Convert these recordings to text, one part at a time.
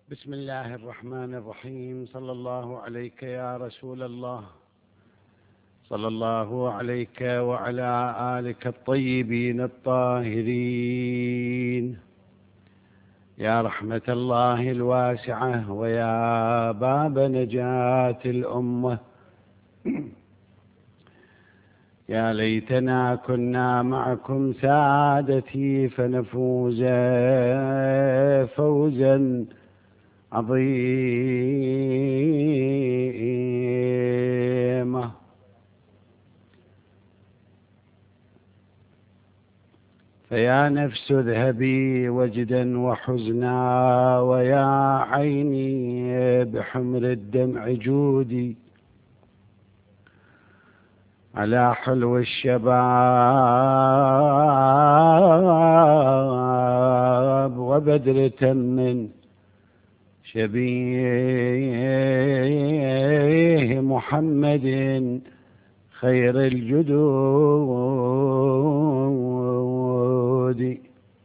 بسم الله الرحمن الرحيم. صلى الله عليك يا رسول الله، صلى الله عليك وعلى آلك الطيبين الطاهرين، يا رحمة الله الواسعة ويا باب نجاة الأمة. يا ليتنا كنا معكم سادتي فنفوز فوزا عظيما. فيا نفس اذهبي وجدا وحزنا، ويا عيني بحمر الدمع جودي، على حلو الشباب وبدرة من شبيه محمد خير الجدود.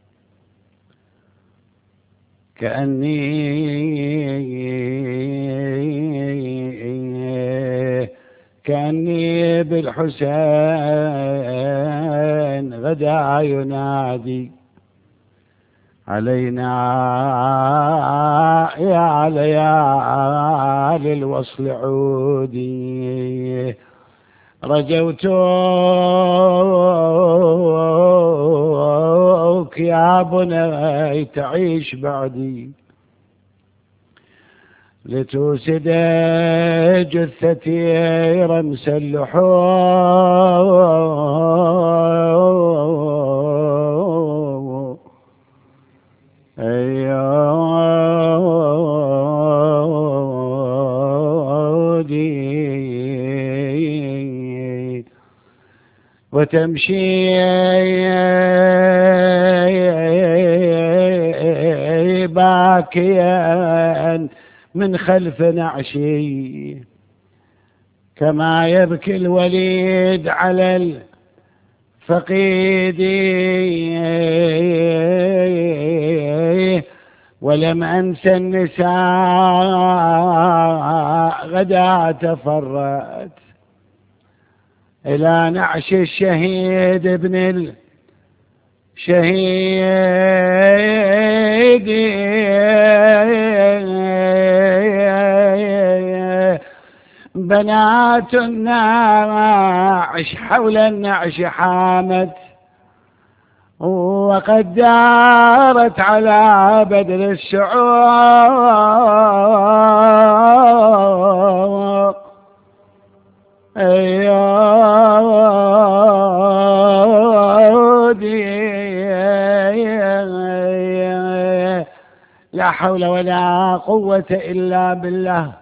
كأني بالحسين غدا ينادي علينا يا ليالي الوصل عودي. رجوتك يا بني تعيش بعدي، لتوسد جثتي رمس اللحوم. وتمشي باكيا من خلف نعشي، كما يبكي الوليد على الفقيد. ولم أنس النساء غدا تفرت إلى نعش الشهيد ابن الشهيد. بنات النعش حول النعش حامت، وقد دارت على بدر الشعوب. لا حول ولا قوة إلا بالله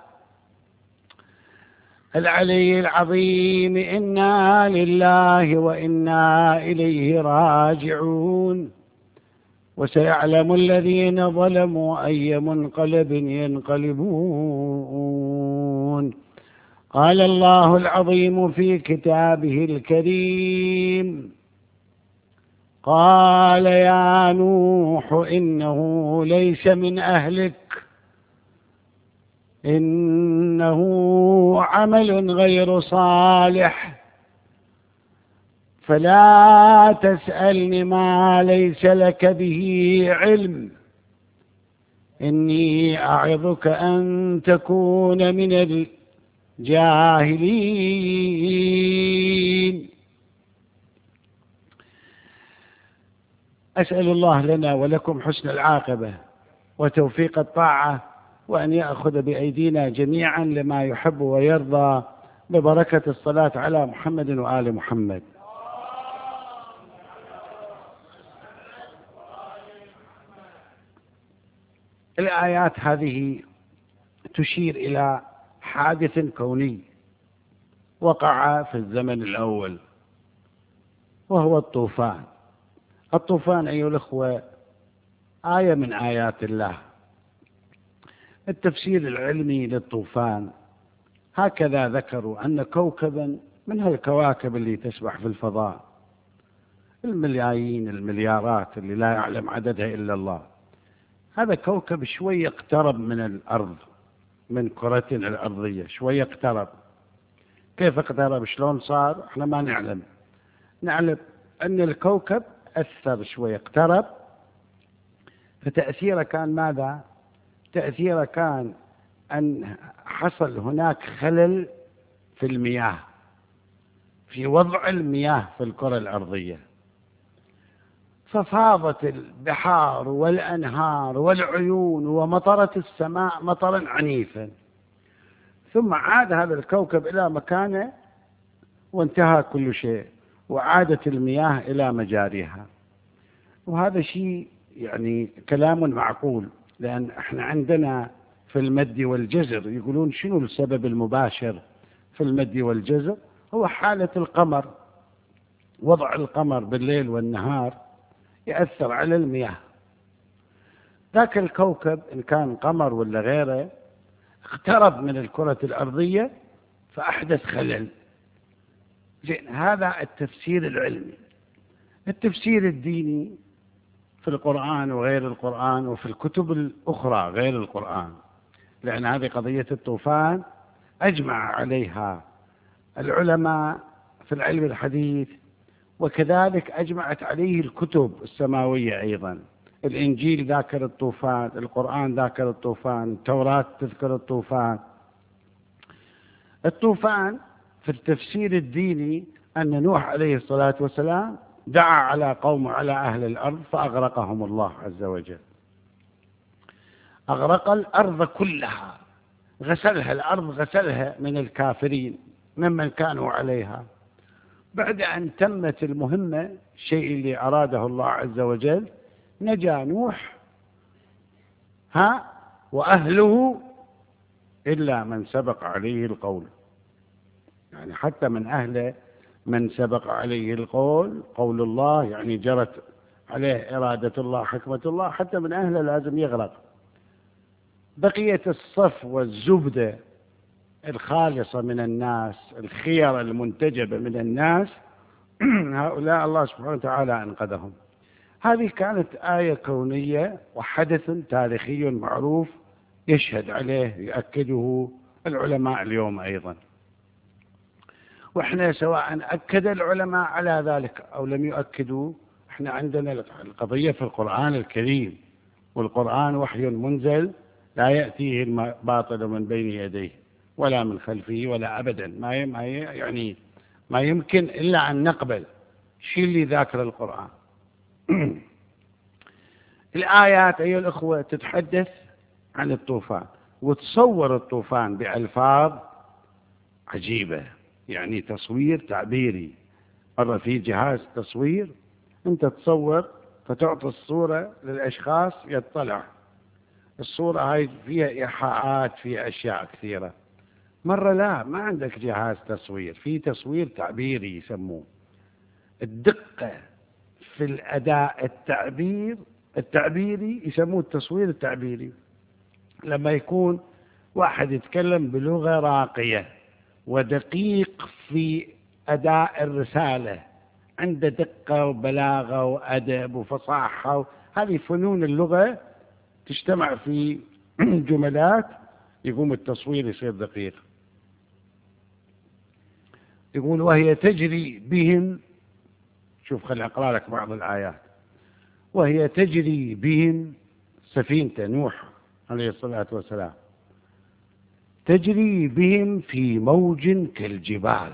العلي العظيم. إنا لله وإنا إليه راجعون. وسيعلم الذين ظلموا أي منقلب ينقلبون. قال الله العظيم في كتابه الكريم: قال يا نوح إنه ليس من أهلك، إنه عمل غير صالح، فلا تسألني ما ليس لك به علم، إني أعظك أن تكون من الجاهلين. أسأل الله لنا ولكم حسن العاقبة وتوفيق الطاعة، وأن يأخذ بأيدينا جميعا لما يحب ويرضى، ببركة الصلاة على محمد وآل محمد. الآيات هذه تشير إلى حادث كوني وقع في الزمن الأول، وهو الطوفان. الطوفان أيها الأخوة آية من آيات الله. التفسير العلمي للطوفان هكذا ذكروا أن كوكبا من هالكواكب اللي تسبح في الفضاء، الملايين المليارات اللي لا يعلم عددها إلا الله، هذا كوكب شوي اقترب من الأرض، من كرتنا الأرضية شوي اقترب. كيف اقترب؟ شلون صار؟ احنا ما نعلم. نعلم أن الكوكب أثر شوي، اقترب، فتأثيره كان ماذا؟ تأثيره كان أن حصل هناك خلل في المياه، في وضع المياه في الكرة الأرضية، ففاضت البحار والأنهار والعيون ومطرت السماء مطرا عنيفا، ثم عاد هذا الكوكب إلى مكانه وانتهى كل شيء، وعادت المياه إلى مجاريها. وهذا شيء يعني كلام معقول، لأن احنا عندنا في المد والجزر يقولون شنو السبب المباشر في المد والجزر؟ هو حالة القمر، وضع القمر بالليل والنهار يأثر على المياه. ذاك الكوكب إن كان قمر ولا غيره اقترب من الكرة الأرضية فأحدث خلل. زين، هذا التفسير العلمي. التفسير الديني في القرآن وغير القرآن وفي الكتب الأخرى غير القرآن، لأن هذه قضية الطوفان أجمع عليها العلماء في العلم الحديث، وكذلك أجمعت عليه الكتب السماوية أيضا. الإنجيل ذاكر الطوفان، القرآن ذاكر الطوفان، التوراة تذكر الطوفان. الطوفان في التفسير الديني أن نوح عليه الصلاة والسلام دعا على قوم، على أهل الأرض، فأغرقهم الله عز وجل. أغرق الأرض كلها، غسلها الأرض، غسلها من الكافرين ممن كانوا عليها. بعد أن تمت المهمة، الشيء اللي أراده الله عز وجل، نجا نوح وأهله إلا من سبق عليه القول. يعني حتى من أهله من سبق عليه القول، قول الله، يعني جرت عليه إرادة الله، حكمة الله، حتى من أهله لازم يغرق. بقية الصف والزبدة الخالصة من الناس، الخير المنتجبة من الناس، هؤلاء الله سبحانه وتعالى أنقذهم. هذه كانت آية كونية وحدث تاريخي معروف يشهد عليه، يؤكده العلماء اليوم أيضا. وإحنا سواء أكد العلماء على ذلك أو لم يؤكدوا، إحنا عندنا القضية في القرآن الكريم، والقرآن وحي منزل لا يأتيه الباطل من بين يديه ولا من خلفه ولا أبدا، ما يمكن إلا أن نقبل شيء اللي ذاكر القرآن. الآيات أيها الأخوة تتحدث عن الطوفان، وتصور الطوفان بألفاظ عجيبة، يعني تصوير تعبيري. مرة في جهاز تصوير أنت تصور فتعطي الصورة للأشخاص يطلع، الصورة هاي فيها إيحاءات، فيها أشياء كثيرة. مرة لا، ما عندك جهاز تصوير، في تصوير تعبيري يسموه. الدقة في الأداء التعبيري يسموه التصوير التعبيري. لما يكون واحد يتكلم بلغة راقية ودقيق في أداء الرسالة، عنده دقة وبلاغة وأدب وفصاحة، هذه فنون اللغة تجتمع في جملات، يقوم التصوير يصير دقيق. يقول وهي تجري بهم، شوف خلي أقرأ لك بعض الآيات. وهي تجري بهم، سفينة نوح عليه الصلاة والسلام، تجري بهم في موج كالجبال.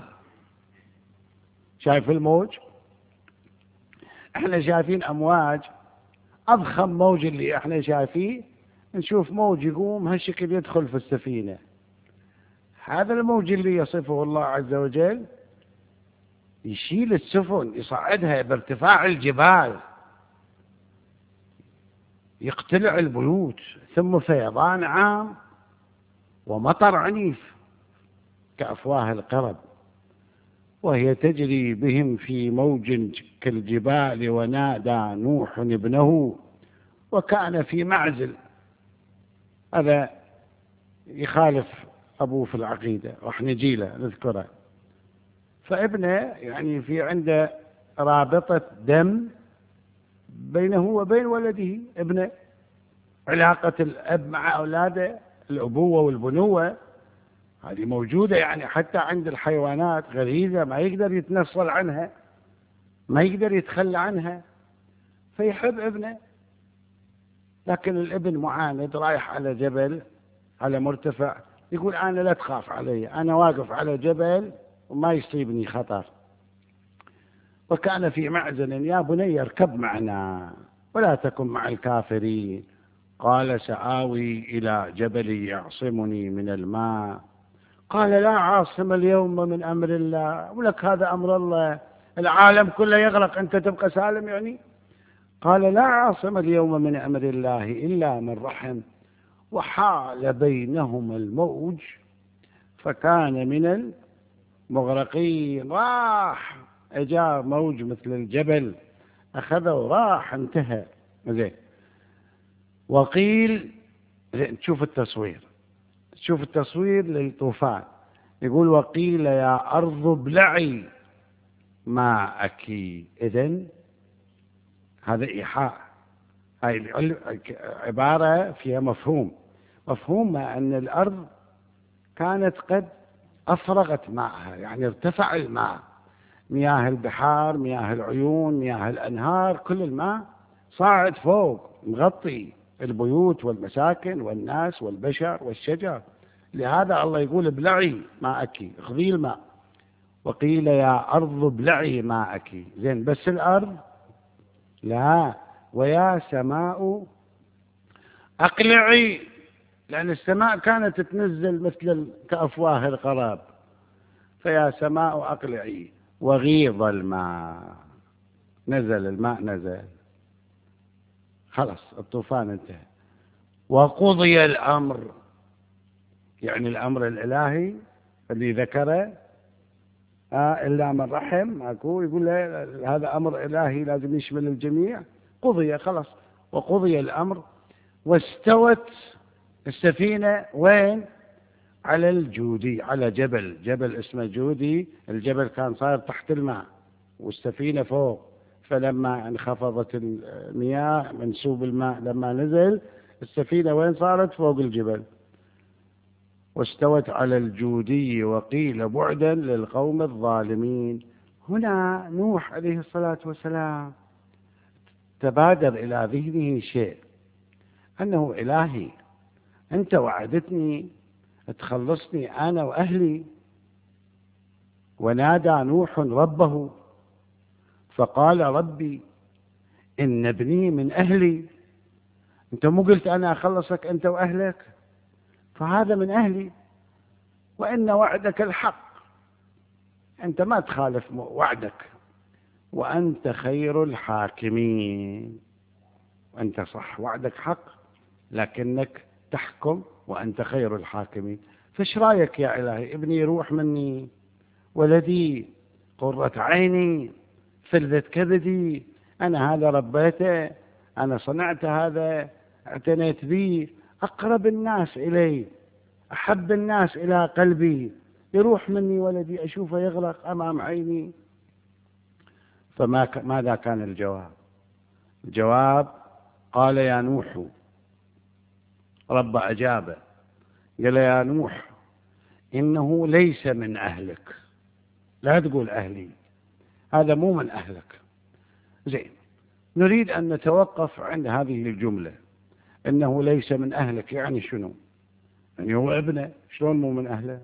شايف الموج؟ احنا شايفين أمواج، أضخم موج اللي احنا شايفيه، نشوف موج يقوم هالشكل يدخل في السفينة. هذا الموج اللي يصفه الله عز وجل يشيل السفن، يصعدها بارتفاع الجبال، يقتلع البيوت، ثم فيضان عام ومطر عنيف كأفواه القرب. وهي تجري بهم في موج كالجبال ونادى نوح ابنه وكان في معزل. هذا يخالف أبوه في العقيدة، راح نجي له نذكره. فابنه يعني في عنده رابطة دم بينه وبين ولده ابنه، علاقة الأب مع أولاده، الأبوة والبنوة، هذه موجودة يعني حتى عند الحيوانات، غريزة ما يقدر يتنصل عنها، ما يقدر يتخلى عنها، فيحب ابنه. لكن الابن معاند، رايح على جبل، على مرتفع، يقول أنا لا تخاف علي، أنا واقف على جبل وما يصيبني خطر. وكان في معزل: يا بني اركب معنا ولا تكن مع الكافرين. قال: سآوي إلى جبل يعصمني من الماء. قال: لا عاصم اليوم من أمر الله. ولك هذا أمر الله، العالم كله يغرق، أنت تبقى سالم يعني؟ قال: لا عاصم اليوم من أمر الله إلا من رحم. وحال بينهما الموج فكان من المغرقين. راح اجا موج مثل الجبل، أخذه وراح، انتهى. زين. وقيل، تشوف التصوير، تشوف التصوير للطوفان، يقول: وقيل يا أرض ابلعي ماءك. إذن هذا إيحاء، هاي عبارة فيها مفهوم أن الأرض كانت قد أفرغت ماءها، يعني ارتفع الماء، مياه البحار، مياه العيون، مياه الأنهار، كل الماء صاعد فوق، مغطي البيوت والمساكن والناس والبشر والشجر. لهذا الله يقول: ابلعي ماءك، اخذي الماء. وقيل يا أرض ابلعي ماءك. زين، بس الأرض لا. ويا سماء أقلعي، لأن السماء كانت تنزل مثل كأفواه القراب، فيا سماء أقلعي وغيض الماء. نزل الماء، نزل، خلص الطوفان انتهى. وقضي الأمر، يعني الأمر الإلهي اللي ذكره، إلا من رحم، أكو يقول له هذا أمر إلهي لازم يشمل الجميع. قضي، خلص. وقضي الأمر واستوت السفينة وين؟ على الجودي، على جبل اسمه جودي. الجبل كان صار تحت الماء والسفينة فوق، فلما انخفضت المياه، منسوب الماء لما نزل، السفينة وين صارت؟ فوق الجبل. واستوت على الجودي وقيل بعدا للقوم الظالمين. هنا نوح عليه الصلاة والسلام تبادر إلى ذهنه شيء، أنه إلهي أنت وعدتني تخلصني أنا وأهلي. ونادى نوح ربه فقال: ربي إن ابني من أهلي. أنت مو قلت أنا أخلصك أنت وأهلك؟ فهذا من أهلي، وإن وعدك الحق، أنت ما تخالف وعدك، وأنت خير الحاكمين. وأنت صح، وعدك حق، لكنك تحكم وأنت خير الحاكمين. فايش رايك يا إلهي؟ ابني يروح مني، ولدي قرة عيني، فلذة كبدي، أنا هذا ربيته، أنا صنعت هذا، اعتنيت به، أقرب الناس إلي، أحب الناس إلى قلبي، يروح مني ولدي، أشوفه يغرق أمام عيني. فماذا كان الجواب؟ الجواب: قال يا نوح، رب أجابه، قال: يا نوح إنه ليس من أهلك. لا تقول أهلي، هذا مو من أهلك. زين، نريد أن نتوقف عند هذه الجملة، إنه ليس من أهلك، يعني شنو؟ يعني هو ابنه، شلون مو من أهله؟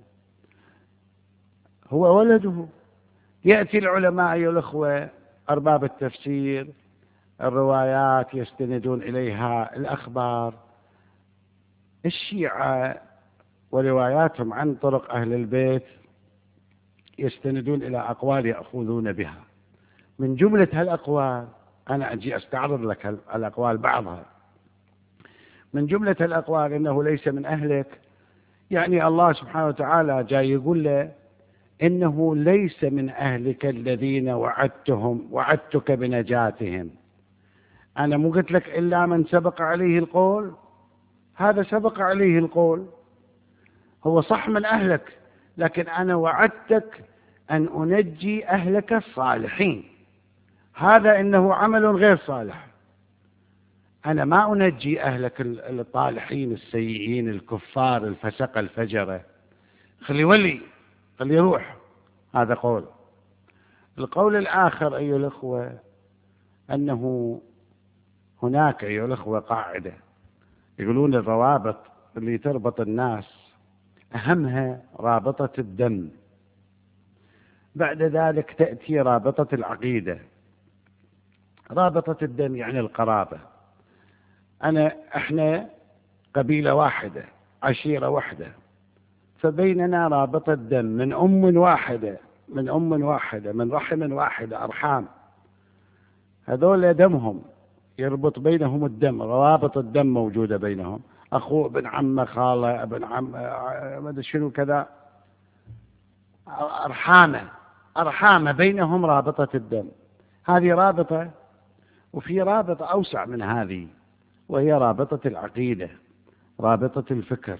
هو ولده. يأتي العلماء أيها الأخوة أرباب التفسير، الروايات يستندون إليها، الأخبار، الشيعة ورواياتهم عن طرق أهل البيت يستندون إلى أقوال يأخذون بها. من جملة هالأقوال، أنا أجي أستعرض لك الأقوال بعضها. من جملة الأقوال إنه ليس من أهلك، يعني الله سبحانه وتعالى جاي يقول له إنه ليس من أهلك الذين وعدتك بنجاتهم. أنا مو قلت لك إلا من سبق عليه القول؟ هذا سبق عليه القول، هو صح من أهلك، لكن أنا وعدتك أن أنجي أهلك الصالحين. هذا إنه عمل غير صالح. أنا ما أنجي أهلك الطالحين السيئين الكفار الفسقة الفجرة، خلي يولي، خلي يروح. هذا قول. القول الآخر أيها الأخوة أنه هناك أيها الأخوة قاعدة، يقولون الروابط اللي تربط الناس أهمها رابطة الدم، بعد ذلك تأتي رابطة العقيدة. رابطة الدم يعني القرابة، احنا قبيلة واحدة، عشيرة واحدة، فبيننا رابطة دم من أم واحدة، من رحم واحدة، أرحام. هذول دمهم يربط بينهم الدم، روابط الدم موجودة بينهم، أخوه ابن عمه، خاله ابن عم، ما أدري شنو كذا، أرحامه بينهم رابطة الدم. هذه رابطة. وفي رابطة أوسع من هذه، وهي رابطة العقيدة، رابطة الفكر.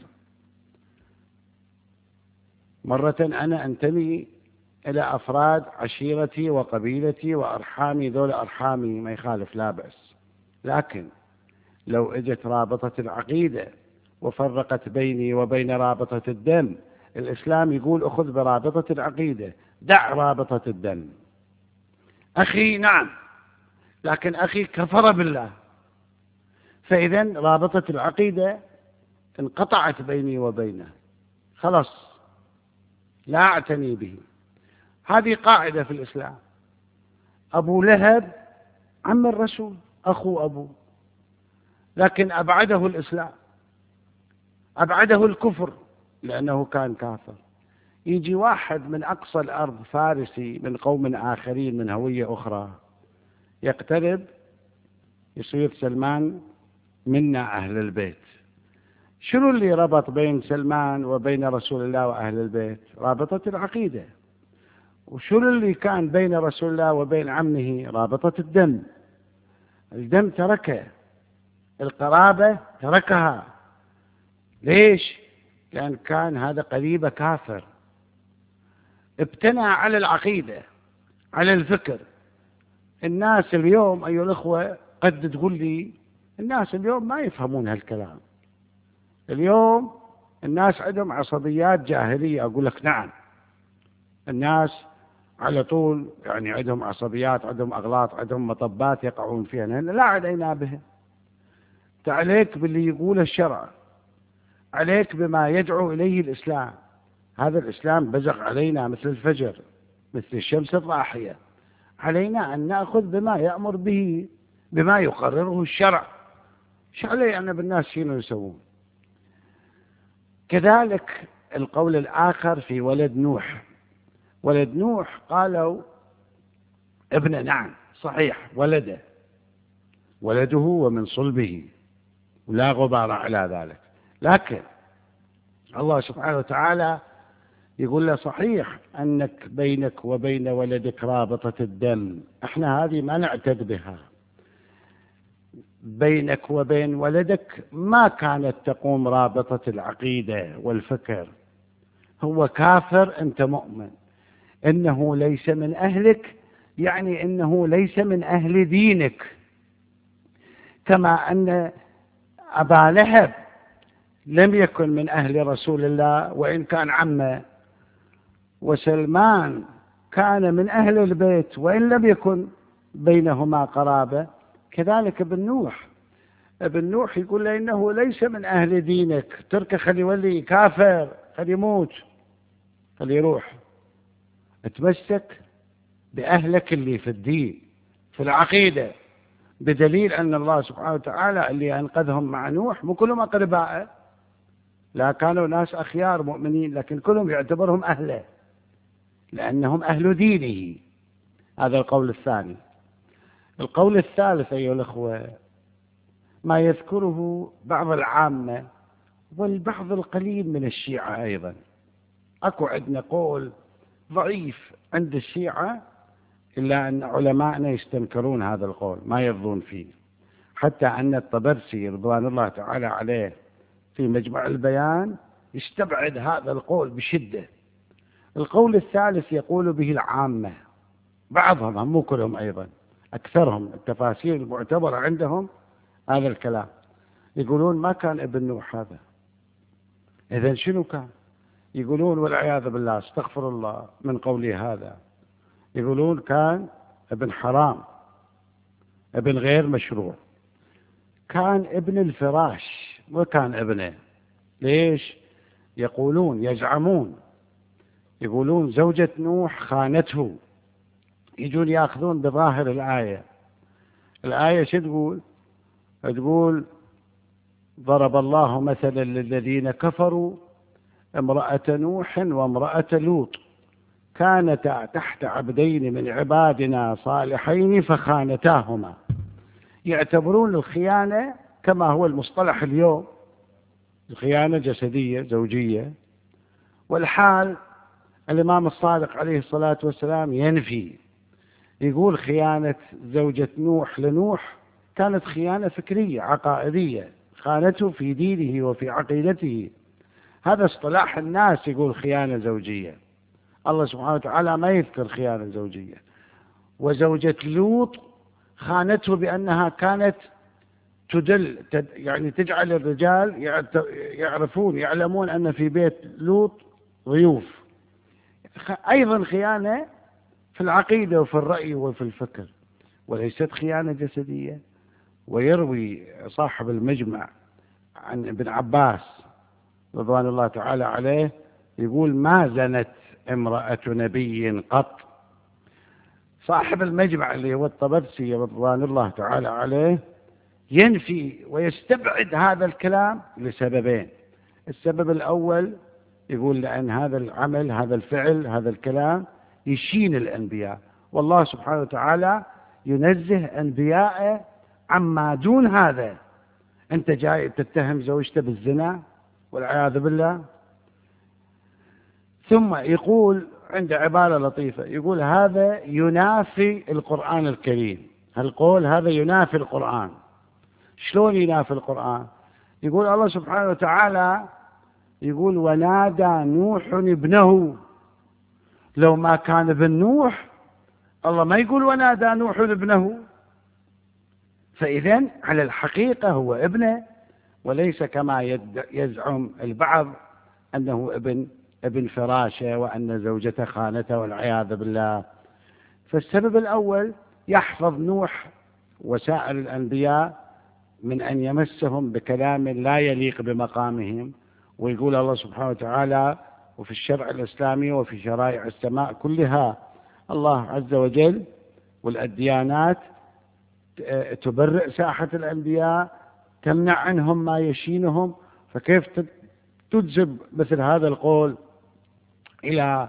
مرة أنا أنتمي إلى أفراد عشيرتي وقبيلتي وأرحامي، ذول أرحامي ما يخالف لا بأس، لكن لو اجت رابطة العقيدة وفرقت بيني وبين رابطة الدم، الإسلام يقول أخذ برابطة العقيدة، دع رابطة الدم. أخي نعم، لكن أخي كفر بالله، فإذا رابطة العقيدة انقطعت بيني وبينه، خلاص لا أعتني به. هذه قاعدة في الإسلام. أبو لهب عم الرسول، أخو أبوه، لكن أبعده الإسلام، أبعده الكفر لأنه كان كافر. يجي واحد من أقصى الأرض فارسي من قوم آخرين من هوية أخرى، يقترب يصير سلمان منا أهل البيت. شنو اللي ربط بين سلمان وبين رسول الله وأهل البيت؟ رابطة العقيدة. وشنو اللي كان بين رسول الله وبين عمه؟ رابطة الدم. الدم تركه، القرابة تركها. ليش؟ لأن كان هذا قريبه كافر، ابتنى على العقيدة، على الفكر. الناس اليوم أيها الأخوة قد تقول لي الناس اليوم ما يفهمون هالكلام، اليوم الناس عندهم عصبيات جاهلية. أقول لك نعم، الناس على طول يعني عندهم عصبيات، عندهم أغلاط، عندهم مطبات يقعون فيها، لا علينا بها. عليك باللي يقول الشرع، عليك بما يدعو إليه الإسلام. هذا الإسلام بزغ علينا مثل الفجر، مثل الشمس الضاحية. علينا أن نأخذ بما يأمر به، بما يقرره الشرع. ايش علي أنا بالناس شنو يسوون؟ كذلك القول الآخر في ولد نوح. ولد نوح قالوا ابنه، نعم صحيح ولده ومن صلبه ولا غبار على ذلك، لكن الله سبحانه وتعالى يقول له صحيح أنك بينك وبين ولدك رابطة الدم، احنا هذه ما نعتد بها. بينك وبين ولدك ما كانت تقوم رابطة العقيدة والفكر. هو كافر، أنت مؤمن. إنه ليس من أهلك يعني إنه ليس من أهل دينك، كما أن أبا لهب لم يكن من أهل رسول الله وإن كان عمه، وسلمان كان من أهل البيت وإن لم يكن بينهما قرابة. كذلك ابن نوح يقول له إنه ليس من أهل دينك، تركه خلي يولي كافر، خلي يموت، خلي يروح. اتمسك بأهلك اللي في الدين في العقيدة، بدليل أن الله سبحانه وتعالى اللي أنقذهم مع نوح مو كلهم أقرباء، لا كانوا ناس أخيار مؤمنين، لكن كلهم يعتبرهم أهله لأنهم أهل دينه. هذا القول الثاني. القول الثالث أيها الأخوة ما يذكره بعض العامة والبعض القليل من الشيعة أيضا. أكو عندنا قول ضعيف عند الشيعة، إلا أن علماءنا يستنكرون هذا القول، ما يرضون فيه، حتى أن الطبرسي رضوان الله تعالى عليه في مجمع البيان يستبعد هذا القول بشدة. القول الثالث يقول به العامة، بعضهم مو كلهم أيضا، أكثرهم التفاسير المعتبرة عندهم هذا الكلام. يقولون ما كان ابن نوح هذا، إذن شنو كان؟ يقولون والعياذ بالله، استغفر الله من قولي هذا، يقولون كان ابن حرام، ابن غير مشروع، كان ابن الفراش وكان ابنه. ليش؟ يقولون يزعمون، يقولون زوجة نوح خانته. يجون يأخذون بظاهر الآية. الآية شو تقول؟ تقول ضرب الله مثلا للذين كفروا امرأة نوح وامرأة لوط كانتا تحت عبدين من عبادنا صالحين فخانتاهما. يعتبرون الخيانة كما هو المصطلح اليوم، الخيانة جسدية زوجية، والحال الإمام الصادق عليه الصلاة والسلام ينفي، يقول خيانة زوجة نوح لنوح كانت خيانة فكرية عقائدية، خانته في دينه وفي عقيدته. هذا اصطلاح الناس، يقول خيانة زوجية. الله سبحانه وتعالى ما يذكر خيانة زوجية. وزوجة لوط خانته بأنها كانت يعني تجعل الرجال يعلمون أن في بيت لوط ضيوف. أيضا خيانة في العقيدة وفي الرأي وفي الفكر، وليست خيانة جسدية. ويروي صاحب المجمع عن ابن عباس رضوان الله تعالى عليه يقول ما زنت امرأة نبي قط. صاحب المجمع اللي هو الطبرسي رضوان الله تعالى عليه ينفي ويستبعد هذا الكلام لسببين. السبب الأول يقول لأن هذا العمل، هذا الفعل، هذا الكلام يشين الأنبياء، والله سبحانه وتعالى ينزه أنبياءه عما دون هذا. أنت جاي تتهم زوجته بالزنا والعياذ بالله. ثم يقول عند عبارة لطيفة، يقول هذا ينافي القرآن الكريم. هالقول هذا ينافي القرآن. شلون ينافي القرآن؟ يقول الله سبحانه وتعالى يقول ونادى نوح ابنه. لو ما كان ابن نوح الله ما يقول ونادى نوح ابنه. فإذن على الحقيقة هو ابنه، وليس كما يزعم البعض أنه ابن فراشه وأن زوجته خانته والعياذ بالله. فالسبب الأول يحفظ نوح وسائر الأنبياء من أن يمسهم بكلام لا يليق بمقامهم. ويقول الله سبحانه وتعالى وفي الشرع الإسلامي وفي شرائع السماء كلها الله عز وجل والديانات تبرئ ساحة الأنبياء، تمنع عنهم ما يشينهم. فكيف تجذب مثل هذا القول إلى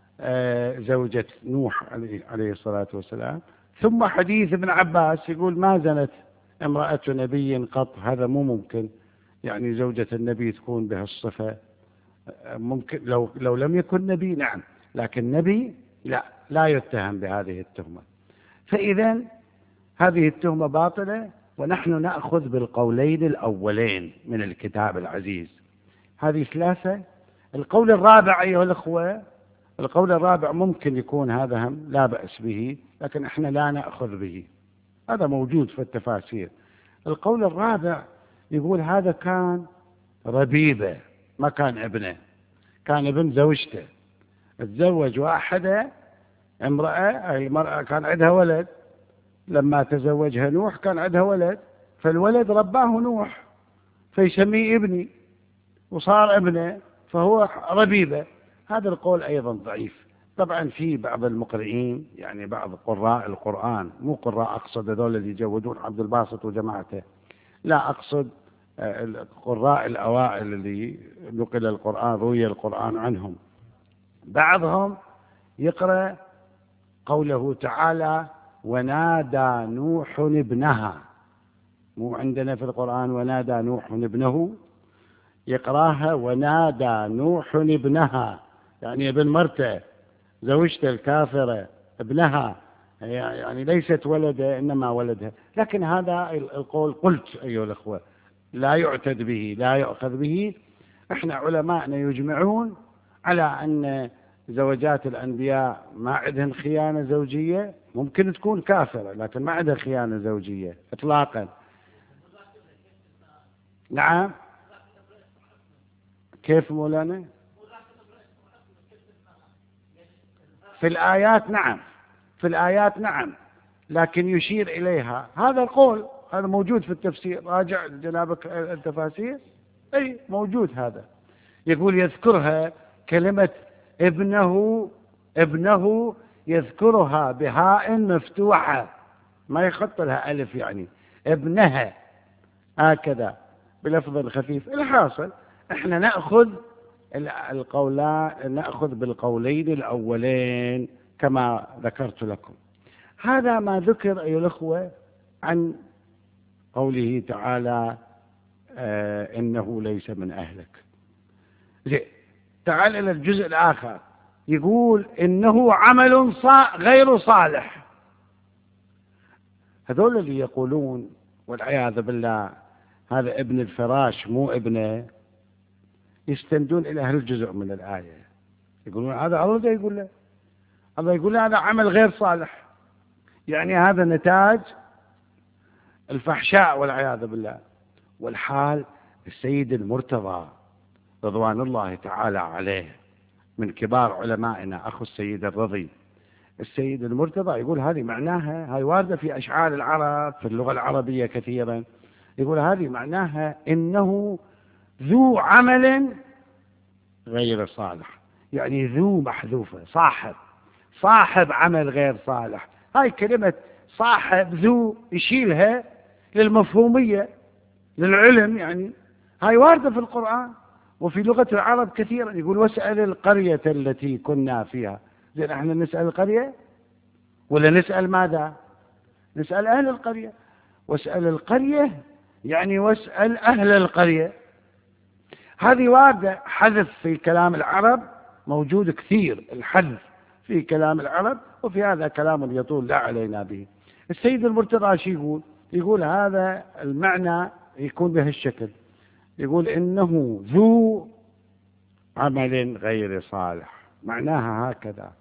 زوجة نوح عليه الصلاة والسلام؟ ثم حديث ابن عباس يقول ما زنت امرأة نبي قط. هذا مو ممكن، يعني زوجة النبي تكون بها الصفة. ممكن لو لم يكن نبي نعم، لكن نبي لا يتهم بهذه التهمة. فإذا هذه التهمة باطلة، ونحن نأخذ بالقولين الأولين من الكتاب العزيز. هذه ثلاثة. القول الرابع أيها الأخوة، القول الرابع ممكن يكون هذا هم لا بأس به، لكن احنا لا نأخذ به، هذا موجود في التفاسير. القول الرابع يقول هذا كان ربيبة، ما كان ابنه، كان ابن زوجته. تزوج واحدة امرأة، المرأة كان عندها ولد، لما تزوجها نوح كان عندها ولد، فالولد رباه نوح فيسميه ابني وصار ابنه، فهو ربيبة. هذا القول أيضا ضعيف. طبعا في بعض المقرئين، يعني بعض قراء القرآن، مو قراء أقصد هذول اللي يجودون عبد الباسط وجماعته، لا أقصد القراء الأوائل اللي نقل القرآن، روي القرآن عنهم. بعضهم يقرأ قوله تعالى ونادى نوح ابنها، مو عندنا في القرآن ونادى نوح ابنه، يقراها ونادى نوح ابنها، يعني ابن مرته زوجته الكافرة ابنها، يعني ليست ولده إنما ولدها. لكن هذا القول قلت أيها الأخوة لا يعتد به، لا يؤخذ به. احنا علماءنا يجمعون على أن زوجات الأنبياء ما عندهن خيانة زوجية، ممكن تكون كافرة لكن ما عندها خيانة زوجية إطلاقا. نعم. كيف مولانا؟ في الآيات نعم، في الآيات نعم، لكن يشير إليها. هذا القول هذا موجود في التفسير، راجع جنابك التفاسير، أي موجود هذا. يقول يذكرها كلمة ابنه يذكرها بهاء مفتوحة، ما يخط لها ألف، يعني ابنها هكذا بلفظ خفيف. الحاصل احنا نأخذ بالقولين الأولين كما ذكرت لكم. هذا ما ذكر أيها الأخوة عن قوله تعالى إنه ليس من أهلك. زين، تعال إلى الجزء الآخر، يقول إنه عمل غير صالح. هذول اللي يقولون والعياذ بالله هذا ابن الفراش مو ابنه، يستندون إلى هالجزء من الآية، يقولون هذا الله يقول له، الله يقول له هذا عمل غير صالح، يعني هذا نتاج الفحشاء والعياذ بالله. والحال السيد المرتضى رضوان الله تعالى عليه من كبار علمائنا، أخو السيد الرضي، السيد المرتضى يقول هذه معناها، هاي واردة في أشعار العرب في اللغة العربية كثيرا، يقول هذه معناها إنه ذو عمل غير صالح، يعني ذو محذوفة، صاحب عمل غير صالح. هاي كلمة صاحب ذو يشيلها للمفهومية للعلم، يعني هاي واردة في القرآن وفي لغة العرب كثيرا. يقول واسأل القرية التي كنا فيها. زين، احنا نسأل القرية ولا نسأل ماذا؟ نسأل أهل القرية. واسأل القرية يعني واسأل أهل القرية. هذه واردة، حذف في كلام العرب موجود كثير، الحذف في كلام العرب، وفي هذا كلام يطول لا علينا به. السيد المرتضى شو يقول؟ يقول هذا المعنى يكون بهالشكل، يقول إنه ذو عمل غير صالح، معناها هكذا،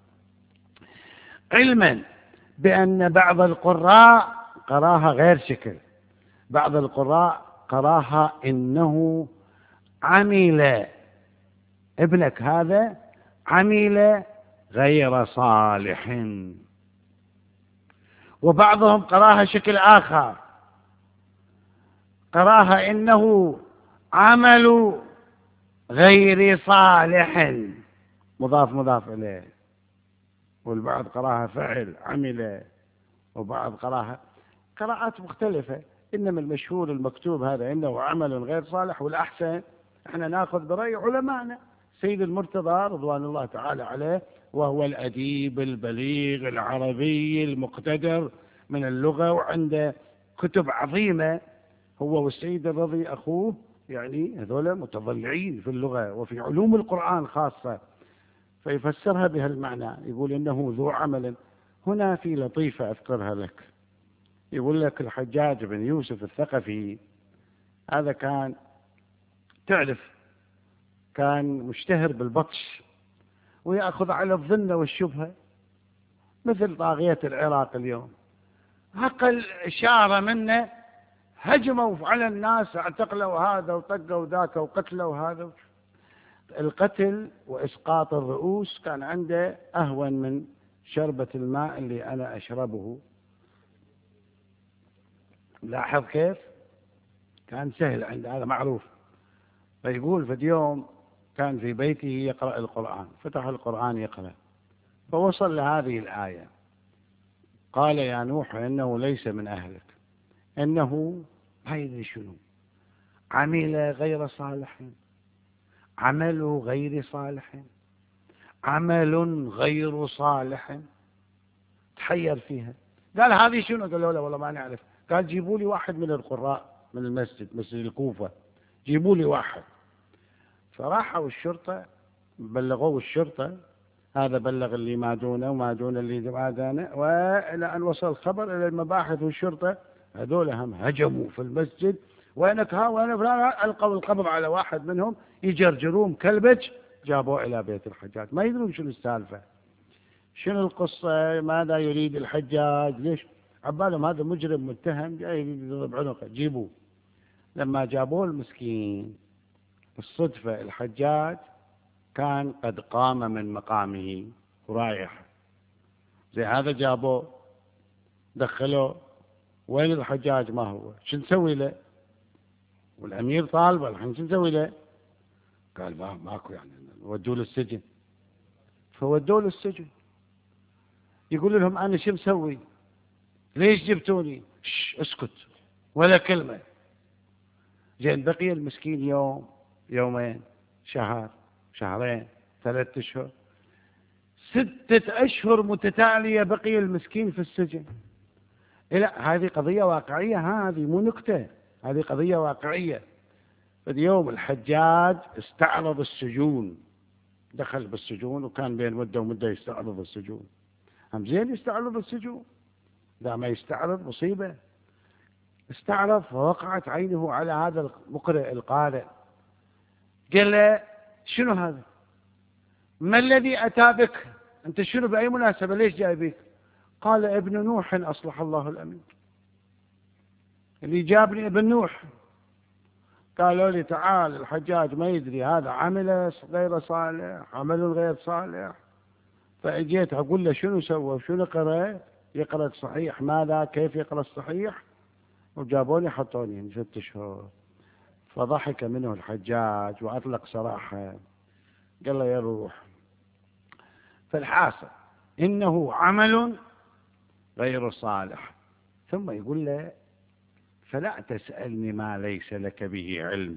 علما بأن بعض القراء قراها غير شكل، بعض القراء قراها إنه عمل، ابنك هذا عمل غير صالح، وبعضهم قراها شكل آخر، قراها إنه عمل غير صالح مضاف إليه، والبعض قراها فعل عمل، وبعض قراها قراءات مختلفة. إنما المشهور المكتوب هذا إنه عمل غير صالح، والأحسن احنا ناخذ برأي علمائنا. سيد المرتضى رضوان الله تعالى عليه وهو الأديب البليغ العربي المقتدر من اللغة، وعنده كتب عظيمة، هو والسيد الرضي أخوه، يعني هذول متضلعين في اللغة وفي علوم القرآن خاصة، فيفسرها بهالمعنى. يقول إنه ذو عمل. هنا في لطيفة أذكرها لك، يقول لك الحجاج بن يوسف الثقفي هذا كان تعرف كان مشتهر بالبطش، ويأخذ على الظن والشبهة مثل طاغية العراق اليوم. عقل إشارة منه هجموا على الناس، اعتقلوا هذا وطقوا ذاك وقتلوا هذا. القتل وإسقاط الرؤوس كان عنده أهون من شربة الماء اللي أنا أشربه. لاحظ كيف كان سهل عنده، هذا معروف. فيقول في يوم كان في بيته يقرأ القرآن، فتح القرآن يقرأ، فوصل لهذه الآية، قال يا نوح إنه ليس من أهلك، إنه ما يدري شنو، عمل غير صالح، عمل غير صالح، عمل غير صالح، تحير فيها. قال هذه شنو؟ قالوا له والله ما نعرف. قال جيبوا لي واحد من القراء من المسجد، مسجد الكوفة، جيبوا لي واحد. فراحوا الشرطة، بلغوا الشرطة، هذا بلغ اللي ما دونه وما دون اللي ما دونه، وإلى أن وصل الخبر إلى المباحث والشرطة. هذول هم هجموا في المسجد، وينك ها وين فلان، ألقوا القبض على واحد منهم يجرجروه كلبج، جابوه إلى بيت الحجاج. ما يدرون شنو السالفة، شنو القصة، ماذا يريد الحجاج، ليش عبالهم هذا مجرم متهم جاي يضرب عنقه. جيبوه، لما جابوه المسكين بالصدفة الحجاج كان قد قام من مقامه ورايح، زي هذا جابوه دخلوه، وين الحجاج؟ ما هو، شو نسوي له؟ والأمير طالبه الحين شو نسوي له؟ قال ماكو، يعني ودوه للسجن. فودوه للسجن، يقول لهم أنا شو مسوي؟ ليش جبتوني؟ اسكت ولا كلمة. زين بقي المسكين يوم، يومين، شهر، شهرين، 3 أشهر، 6 أشهر متتالية بقي المسكين في السجن. لا، هذه قضية واقعية، هذه مو نكتة، هذه قضية واقعية. اليوم الحجاج استعرض السجون، دخل بالسجون، وكان بين مدة ومدة يستعرض السجون. هم زين يستعرض السجون، لا ما يستعرض مصيبة. استعرض، فوقعت عينه على هذا المقرئ القارئ، قال له شنو هذا؟ ما الذي أتى بك؟ أنت شنو بأي مناسبة؟ ليش جاي بك؟ قال ابن نوح أصلح الله الأمير، اللي جابني ابن نوح. قالوا لي تعال، الحجاج ما يدري هذا عمل غير صالح، عمل غير صالح. فأجيت أقول له شنو سوى وشنو قرأ؟ يقرأ الصحيح، ماذا كيف يقرأ الصحيح؟ وجابوني حطوني 6 أشهر. فضحك منه الحجاج وأطلق سراحه، قال له يروح. فالحاصل إنه عمل غير صالح. ثم يقول له فلا تسألني ما ليس لك به علم.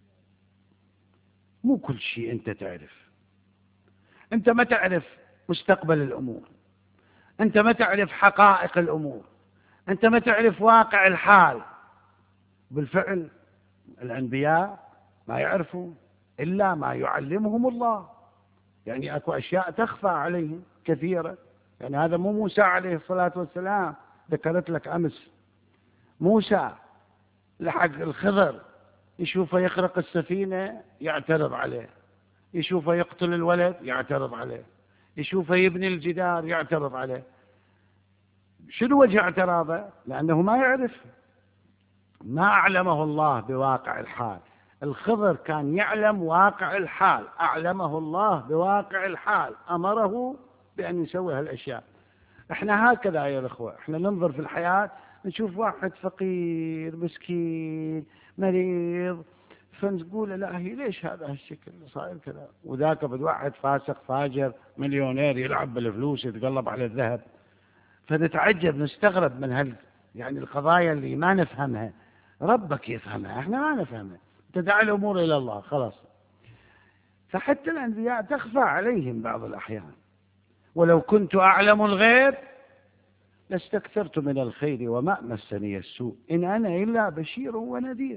مو كل شيء أنت تعرف، أنت ما تعرف مستقبل الأمور، أنت ما تعرف حقائق الأمور، أنت ما تعرف واقع الحال. بالفعل الأنبياء ما يعرفوا إلا ما يعلمهم الله، يعني أكو أشياء تخفى عليهم كثيرة. يعني هذا مو موسى عليه الصلاة والسلام، ذكرت لك أمس موسى لحق الخضر، يشوفه يخرق السفينة يعترض عليه، يشوفه يقتل الولد يعترض عليه، يشوفه يبني الجدار يعترض عليه. شنو وجه اعتراضه؟ لأنه ما يعرف، ما أعلمه الله بواقع الحال. الخضر كان يعلم واقع الحال، أعلمه الله بواقع الحال، أمره بأن يسوي هالأشياء. احنا هكذا يا الأخوة، احنا ننظر في الحياة نشوف واحد فقير مسكين مريض، فنقول إلهي ليش هذا هالشكل صاير كذا؟ وذاك بد واحد فاسق فاجر مليونير يلعب بالفلوس يتقلب على الذهب. فنتعجب نستغرب من يعني القضايا اللي ما نفهمها، ربك يفهمها، احنا ما نفهمها. تدع الأمور إلى الله خلاص. فحتى الأنبياء تخفى عليهم بعض الأحيان. ولو كنت أعلم الغيب لاستكثرت من الخير وما مسني السوء إن أنا إلا بشير ونذير.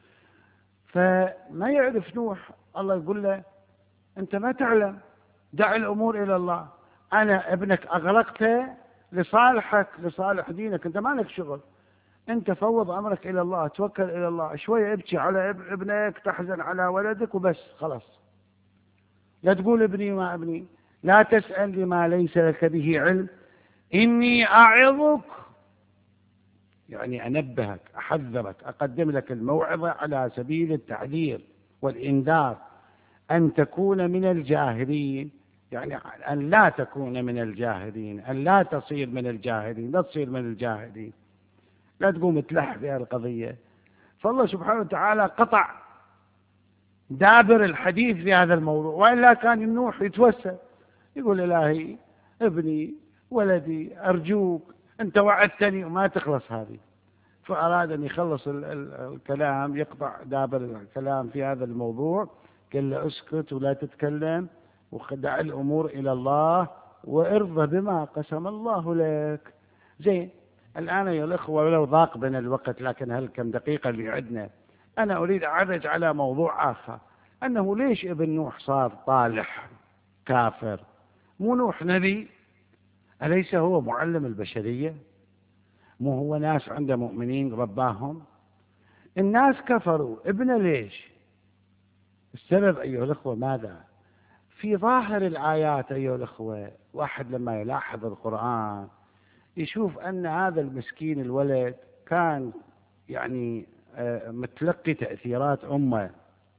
فما يعرف نوح، الله يقول له أنت ما تعلم، دع الأمور إلى الله، أنا ابنك أغرقته لصالحك لصالح دينك، أنت ما لك شغل، أنت فوض أمرك إلى الله، توكل إلى الله، شوية ابكي على ابنك، تحزن على ولدك وبس خلاص. لا تقول ابني ما ابني، لا تسأل لما ليس لك به علم، إني أعظك، يعني أنبهك، أحذرك، أقدم لك الموعظة على سبيل التحذير والإنذار، أن تكون من الجاهلين، يعني أن لا تكون من الجاهلين، أن لا تصير من الجاهلين، لا تصير من الجاهلين، لا تقوم تلح في القضية. فالله سبحانه وتعالى قطع دابر الحديث في هذا الموضوع، وإلا كان نوح يتوسل يقول إلهي ابني ولدي أرجوك أنت وعدتني، وما تخلص هذه. فأراد أن يخلص الكلام، يقطع دابر الكلام في هذا الموضوع، قال له اسكت ولا تتكلم وخدع الأمور إلى الله وارضى بما قسم الله لك. زين، الآن يا الأخوة ولو ضاق بنا الوقت، لكن هل كم دقيقة اللي عندنا، أنا أريد أعرج على موضوع آخر، أنه ليش ابن نوح صار طالح كافر؟ مو نوح نبي؟ أليس هو معلم البشرية؟ مو هو ناس عنده مؤمنين رباهم؟ الناس كفروا، ابنه ليش؟ السبب أيها الأخوة ماذا؟ في ظاهر الآيات أيها الأخوة، واحد لما يلاحظ القرآن يشوف أن هذا المسكين الولد كان يعني متلقي تأثيرات أمه.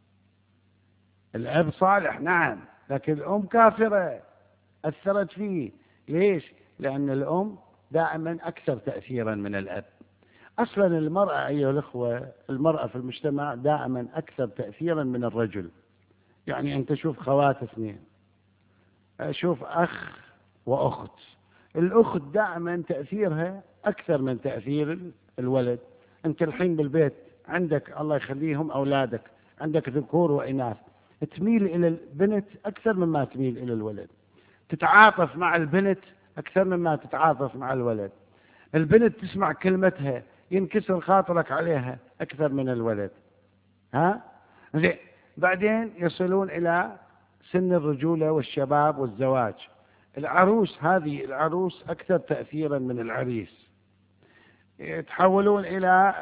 الأب صالح نعم، لكن الأم كافرة أثرت فيه. ليش؟ لأن الأم دائما أكثر تأثيرا من الأب. أصلا المرأة أيها الأخوة، المرأة في المجتمع دائما أكثر تأثيرا من الرجل. يعني أنت شوف خوات اثنين، شوف أخ وأخت، الأخت دائما تأثيرها أكثر من تأثير الولد. أنت الحين بالبيت عندك الله يخليهم أولادك، عندك ذكور وإناث، تميل إلى البنت أكثر مما تميل إلى الولد، تتعاطف مع البنت أكثر مما تتعاطف مع الولد، البنت تسمع كلمتها ينكسر خاطرك عليها أكثر من الولد. ها؟ زين، بعدين يصلون إلى سن الرجولة والشباب والزواج. العروس، هذه العروس أكثر تأثيرا من العريس. يتحولون إلى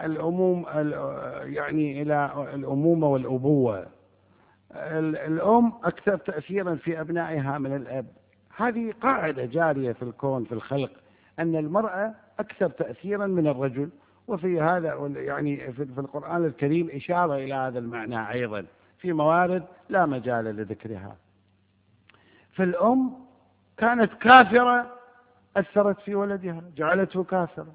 يعني إلى الأمومة والأبوة. الأم أكثر تأثيرا في أبنائها من الأب. هذه قاعدة جارية في الكون، في الخلق، أن المرأة أكثر تأثيرا من الرجل. وفي هذا يعني في القرآن الكريم إشارة إلى هذا المعنى أيضا في موارد لا مجال لذكرها. فالأم كانت كافرة أثرت في ولدها، جعلته كافرا.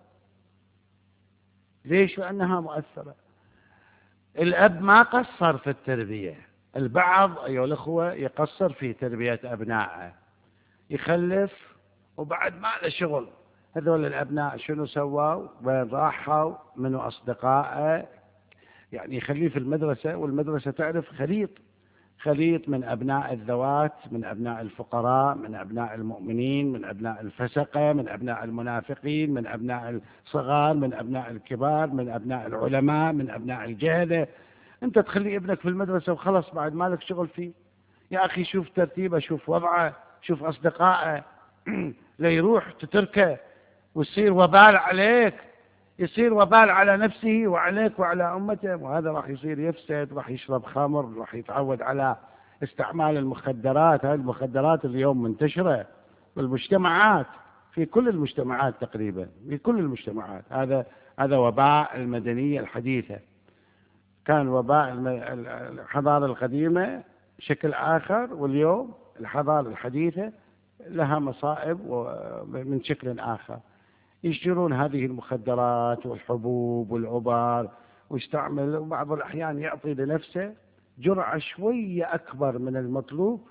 ليش؟ لأنها مؤثرة. الأب ما قصر في التربية. البعض أيها الأخوة يقصر في تربية أبنائه، يخلف وبعد ما له شغل هذول الأبناء شنو سووا، وين راحوا، منو أصدقائه. يعني يخليه في المدرسة، والمدرسة تعرف خليط من أبناء الذوات، من أبناء الفقراء، من أبناء المؤمنين، من أبناء الفسقة، من أبناء المنافقين، من أبناء الصغار، من أبناء الكبار، من أبناء العلماء، من أبناء الجهلة. أنت تخلي ابنك في المدرسة وخلص بعد مالك شغل فيه. يا أخي شوف ترتيبه، شوف وضعه، شوف أصدقائه لا يروح تتركه ويصير وبال عليك، يصير وبال على نفسه وعليك وعلى أمته. وهذا راح يصير يفسد، راح يشرب خمر، راح يتعود على استعمال المخدرات. هذه المخدرات اليوم منتشرة بالمجتمعات، في كل المجتمعات تقريبا، في كل المجتمعات. هذا وباء المدنية الحديثة. كان وباء الحضارة القديمة شكل آخر، واليوم الحضارة الحديثة لها مصائب من شكل آخر. يشترون هذه المخدرات والحبوب والعبار ويستعمل، وبعض الأحيان يعطي لنفسه جرعة شوية أكبر من المطلوب،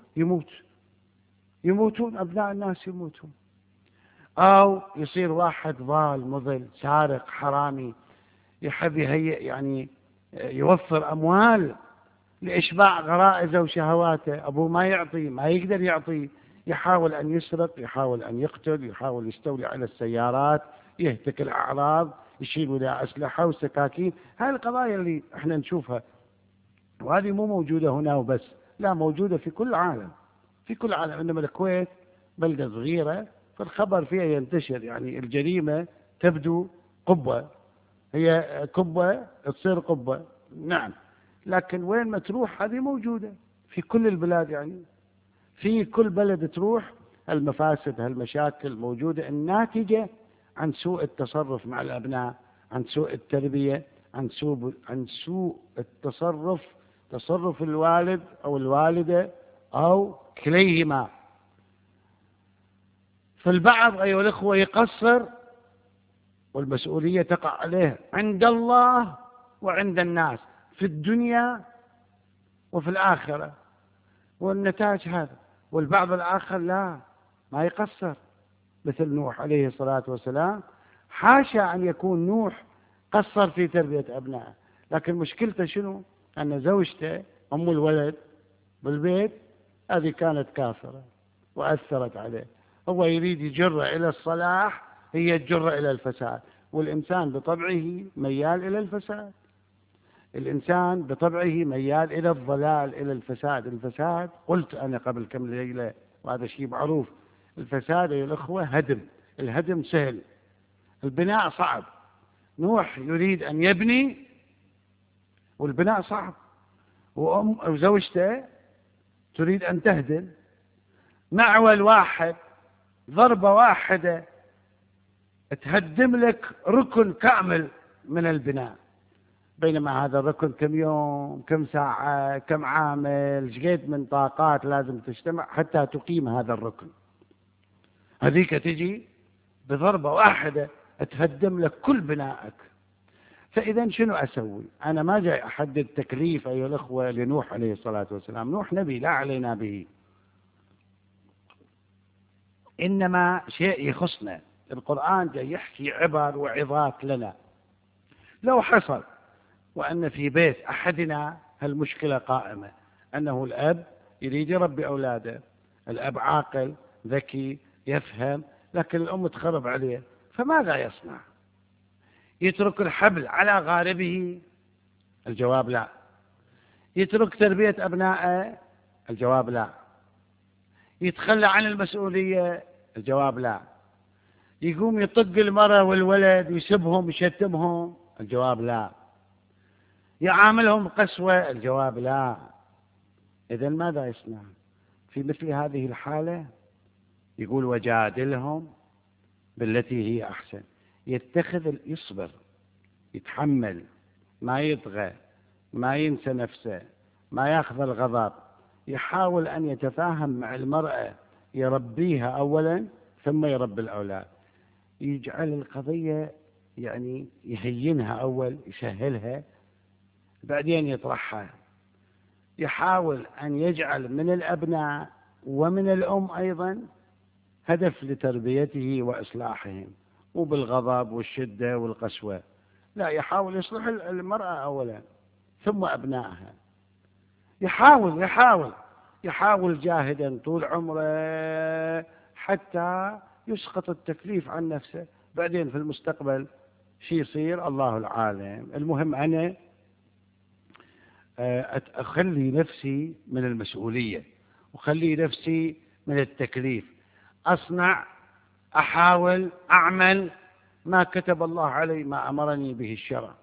يموتون أبناء الناس يموتون. أو يصير واحد ضال مضل سارق حرامي، يحب يهيئ يعني يوفر أموال لإشباع غرائزه وشهواته. أبوه ما يعطي، ما يقدر يعطي، يحاول أن يسرق، يحاول أن يقتل، يحاول يستولي على السيارات، يهتك الأعراض، يشيل ولا أسلحة وسكاكين. هذه القضايا اللي احنا نشوفها، وهذه مو موجودة هنا وبس، لا، موجودة في كل العالم، في كل العالم. إنما الكويت بلدة صغيرة فالخبر فيها ينتشر، يعني الجريمة تبدو قبة، هي كبة تصير قبة، نعم، لكن وين ما تروح هذه موجودة في كل البلاد. يعني في كل بلد تروح المفاسد، هالمشاكل موجودة، الناتجة عن سوء التصرف مع الأبناء، عن سوء التربية، عن سوء التصرف، تصرف الوالد أو الوالدة أو كليهما. فالبعض أيها الأخوة يقصر، والمسؤولية تقع عليه عند الله وعند الناس في الدنيا وفي الآخرة، والنتاج هذا. والبعض الآخر لا، ما يقصر، مثل نوح عليه الصلاة والسلام. حاشا أن يكون نوح قصر في تربية أبنائه، لكن مشكلته شنو؟ أن زوجته أم الولد بالبيت هذه كانت كافرة وأثرت عليه. هو يريد يجر إلى الصلاح، هي تجر إلى الفساد. والإنسان بطبعه ميال إلى الفساد، الإنسان بطبعه ميال إلى الضلال، إلى الفساد. الفساد قلت أنا قبل كم ليلة، وهذا شيء معروف، الفساد يا الأخوة هدم. الهدم سهل، البناء صعب. نوح يريد أن يبني والبناء صعب، وزوجته تريد أن تهدم. معول واحد، ضربة واحدة تهدم لك ركن كامل من البناء. بينما هذا الركن كم يوم، كم ساعة، كم عامل، شقيت من طاقات لازم تجتمع حتى تقيم هذا الركن. هذيك تجي بضربة واحدة تهدم لك كل بنائك. فإذا شنو أسوي؟ أنا ما جاي أحدد تكليف أيها الأخوة لنوح عليه الصلاة والسلام. نوح نبي لا علينا به، إنما شيء يخصنا. القرآن جاي يحكي عبر وعظات لنا. لو حصل وأن في بيت أحدنا هالمشكلة قائمة، أنه الأب يريد يربي أولاده، الأب عاقل ذكي يفهم، لكن الأم تخرب عليه، فماذا يصنع؟ يترك الحبل على غاربه؟ الجواب لا. يترك تربية أبنائه؟ الجواب لا. يتخلى عن المسؤولية؟ الجواب لا. يقوم يطق المرأة والولد ويسبهم ويشتمهم؟ الجواب لا. يعاملهم قسوة؟ الجواب لا. إذن ماذا يصنع في مثل هذه الحالة؟ يقول وجادلهم بالتي هي أحسن. يصبر، يتحمل، ما يطغى، ما ينسى نفسه، ما يأخذ الغضب، يحاول أن يتفاهم مع المرأة، يربيها أولا ثم يربي الأولاد، يجعل القضية يعني يهينها أول، يسهلها، بعدين يطرحها. يحاول أن يجعل من الأبناء ومن الأم أيضا هدف لتربيته وإصلاحهم، وبالغضب والشدة والقسوة لا، يحاول يصلح المرأة أولا ثم أبنائها. يحاول جاهدا طول عمره حتى يسقط التكليف عن نفسه. بعدين في المستقبل شي يصير الله العالم. المهم أنا أخلي نفسي من المسؤولية، وخلي نفسي من التكليف، أصنع، أحاول، أعمل ما كتب الله علي، ما أمرني به الشرع،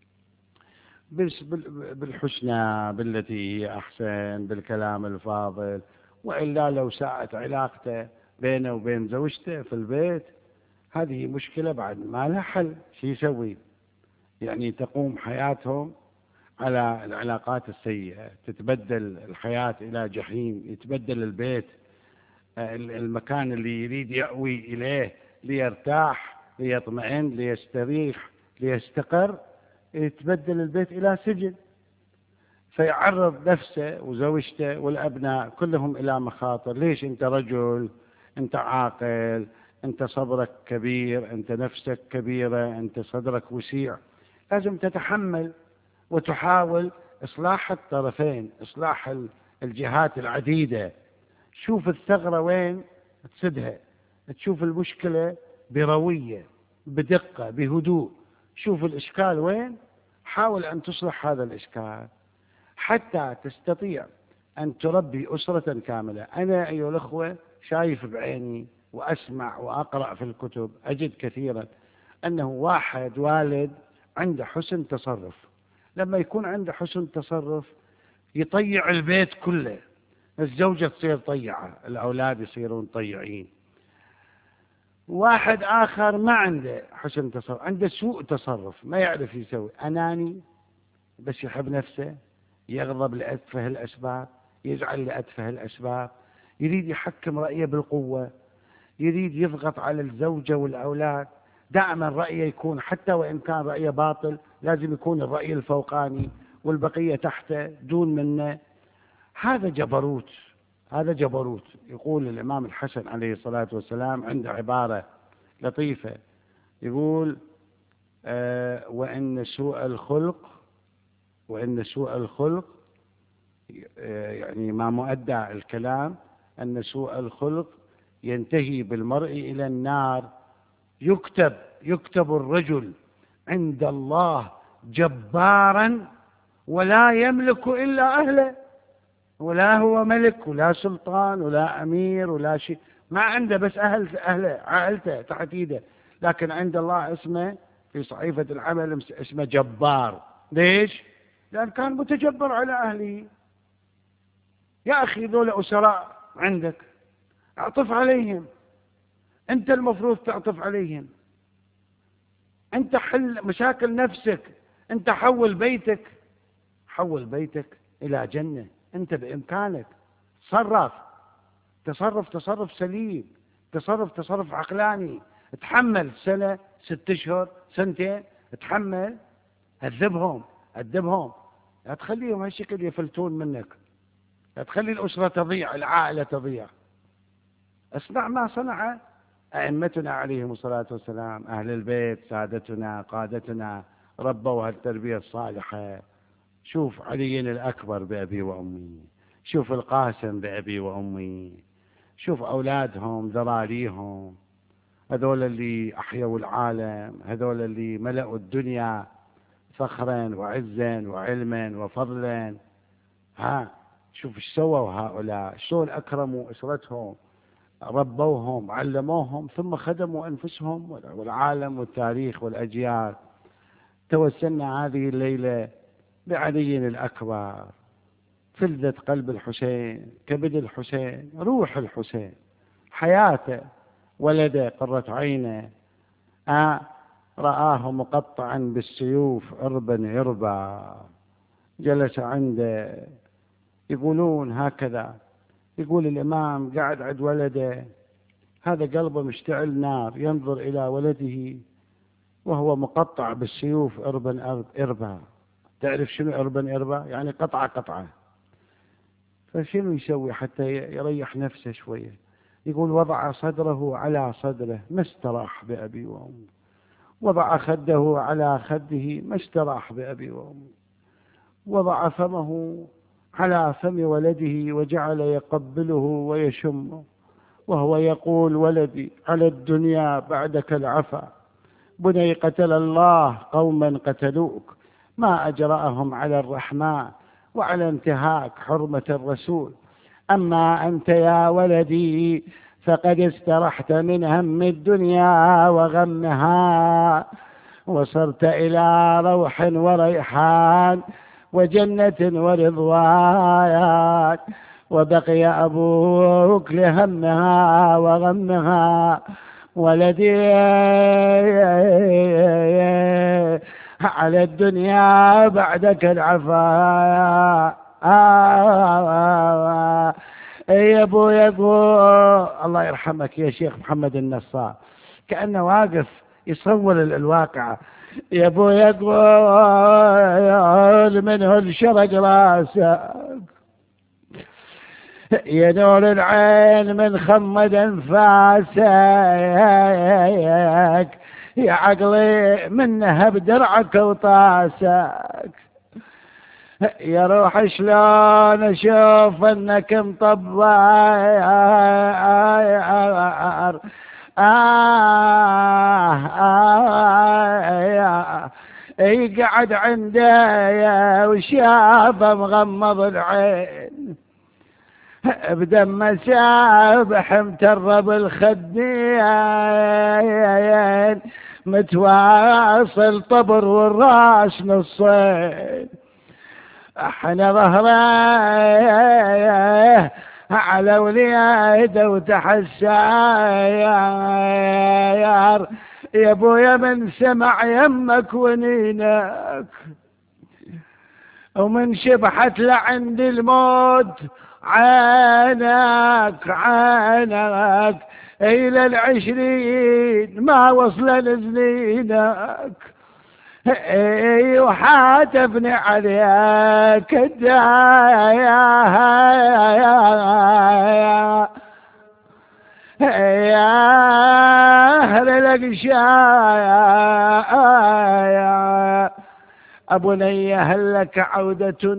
بالحسنى، بالتي هي أحسن، بالكلام الفاضل. وإلا لو ساءت علاقته بينه وبين زوجته في البيت، هذه مشكلة بعد ما لها حل. شو يسوي؟ يعني تقوم حياتهم على العلاقات السيئة، تتبدل الحياة إلى جحيم، يتبدل البيت، المكان اللي يريد يأوي إليه ليرتاح، ليطمئن، ليستريح، ليستقر، يتبدل البيت إلى سجن. فيعرض نفسه وزوجته والأبناء كلهم إلى مخاطر. ليش؟ أنت رجل، أنت عاقل، أنت صبرك كبير، أنت نفسك كبيرة، أنت صدرك وسيع، لازم تتحمل وتحاول إصلاح الطرفين، إصلاح الجهات العديدة. شوف الثغرة وين تسدها، تشوف المشكلة بروية، بدقة، بهدوء. شوف الإشكال وين، حاول أن تصلح هذا الإشكال حتى تستطيع أن تربي أسرة كاملة. أنا أيها الأخوة شايف بعيني وأسمع وأقرأ في الكتب، أجد كثيرا أنه واحد والد عنده حسن تصرف. لما يكون عنده حسن تصرف يطيع البيت كله، الزوجة تصير طيعة، الأولاد يصيرون طيعين. واحد آخر ما عنده حسن تصرف، عنده سوء تصرف، ما يعرف يسوي، أناني، بس يحب نفسه، يغضب لأتفه الأسباب، يزعل لأتفه الأسباب، يريد يحكم رأيه بالقوة، يريد يضغط على الزوجة والأولاد. دائما رأيه يكون، حتى وإن كان رأيه باطل، لازم يكون الرأي الفوقاني والبقية تحته دون منه. هذا جبروت، هذا جبروت. يقول الإمام الحسن عليه الصلاة والسلام عنده عبارة لطيفة، يقول وإن سوء الخلق يعني ما مؤدى الكلام، أن سوء الخلق ينتهي بالمرء إلى النار. يكتب الرجل عند الله جبارا ولا يملك إلا أهله، ولا هو ملك ولا سلطان ولا أمير ولا شيء، ما عنده، بس أهله عائلته تحت إيده، لكن عند الله اسمه في صحيفة العمل اسمه جبار. ليش؟ لأن كان متجبر على أهله. يا أخي ذولا أسراء عندك، اعطف عليهم، أنت المفروض تعطف عليهم، أنت حل مشاكل نفسك، أنت حول بيتك إلى جنة. أنت بإمكانك تصرف سليم، تصرف عقلاني. تحمل سنة، 6 أشهر، سنتين، تحمل، أدبهم. لا تخليهم هالشكل يفلتون منك، لا تخلي الأسرة تضيع، العائلة تضيع. اسمع ما صنع أئمتنا عليهم الصلاة والسلام، أهل البيت، سادتنا، قادتنا، ربوا هالتربية الصالحة. شوف علي الأكبر بأبي وأمي، شوف القاسم بأبي وأمي، شوف أولادهم ذراريهم، هذول اللي أحيوا العالم، هذول اللي ملأوا الدنيا فخرا وعزا وعلما وفضلا. شوف ايش سووا هؤلاء، شلون أكرموا أسرتهم، ربوهم، علموهم، ثم خدموا أنفسهم والعالم والتاريخ والأجيال. توسلنا هذه الليلة بعلي الأكبر، فلذة قلب الحسين، كبد الحسين، روح الحسين، حياته، ولده، قرة عينه. رآه مقطعا بالسيوف عربا عربا، جلس عنده. يقولون هكذا، يقول الإمام قاعد عند ولده، هذا قلبه مشتعل نار، ينظر إلى ولده وهو مقطع بالسيوف عربا عربا. تعرف شنو عربا عربا؟ يعني قطعة. فشنو يسوي حتى يريح نفسه شوية؟ يقول وضع صدره على صدره ما استراح بأبي وأمي، وضع خده على خده ما استراح بأبي وأمي، وضع فمه على فم ولده وجعل يقبله ويشمه وهو يقول ولدي على الدنيا بعدك العفا، بني قتل الله قوما قتلوك، ما أجرأهم على الرحمن وعلى انتهاك حرمة الرسول. أما أنت يا ولدي فقد استرحت من هم الدنيا وغمها، وصرت إلى روح وريحان وجنة ورضوان، وبقي أبوك لهمها وغمها. ولدي على الدنيا بعدك العفا. يا ابو الله يرحمك يا شيخ محمد النصار، كأنه واقف يصور الواقع. يا ابو يقول منه الشرق راسك، يا نور العين من خمد انفاسك، يا عقلي من نهب درعك وطاسك، يا روح شلون اشوف انك مطبر. قعد عنده وشافه مغمض العين، بدم سابح مترب الخدين، متواصل طبر والراس نصين، احنا ظهره على وليده وتحساير. يا ابويا من سمع يمك ونينك ومن شبحت لعند الموت عينك إلى 20 ما وصل لزنينك، وحاتفني عليك الدايا يا أهل الأقشايا. أبني هل لك عودة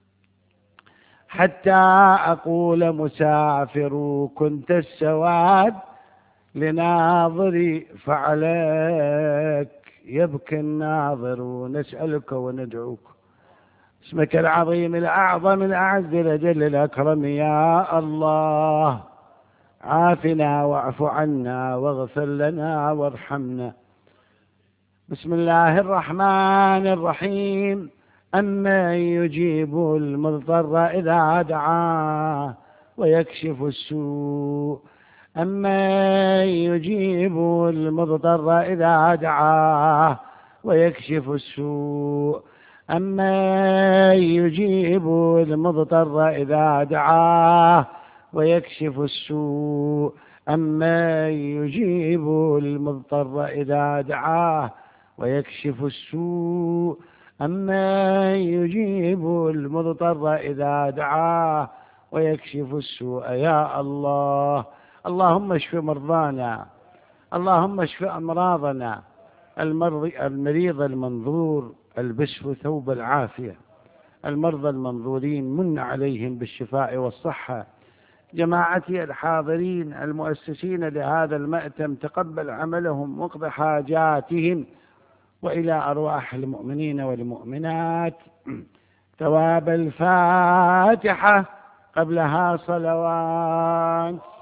حتى أقول مسافر، كنت السواد لناظري فعليك يبكي الناظر. ونسألك وندعوك اسمك العظيم الأعظم الأعز الأجل الأكرم يا الله، عافنا واعف عنا واغفر لنا وارحمنا. بسم الله الرحمن الرحيم. أمن يجيب المضطر إذا دعاه ويكشف السوء، أمن يجيب المضطر إذا دعاه ويكشف السوء، أمن يجيب المضطر إذا دعاه ويكشف السوء، أمن يجيب المضطر إذا دعاه ويكشف السوء، أمن يجيب المضطر إذا دعاه ويكشف السوء. يا الله، اللهم اشف مرضانا، اللهم اشف أمراضنا، المريض المنظور البسه ثوب العافية، المرضى المنظورين من عليهم بالشفاء والصحة. جماعتي الحاضرين المؤسسين لهذا المأتم تقبل عملهم واقض حاجاتهم، وإلى أرواح المؤمنين والمؤمنات ثواب الفاتحة قبلها صلوات.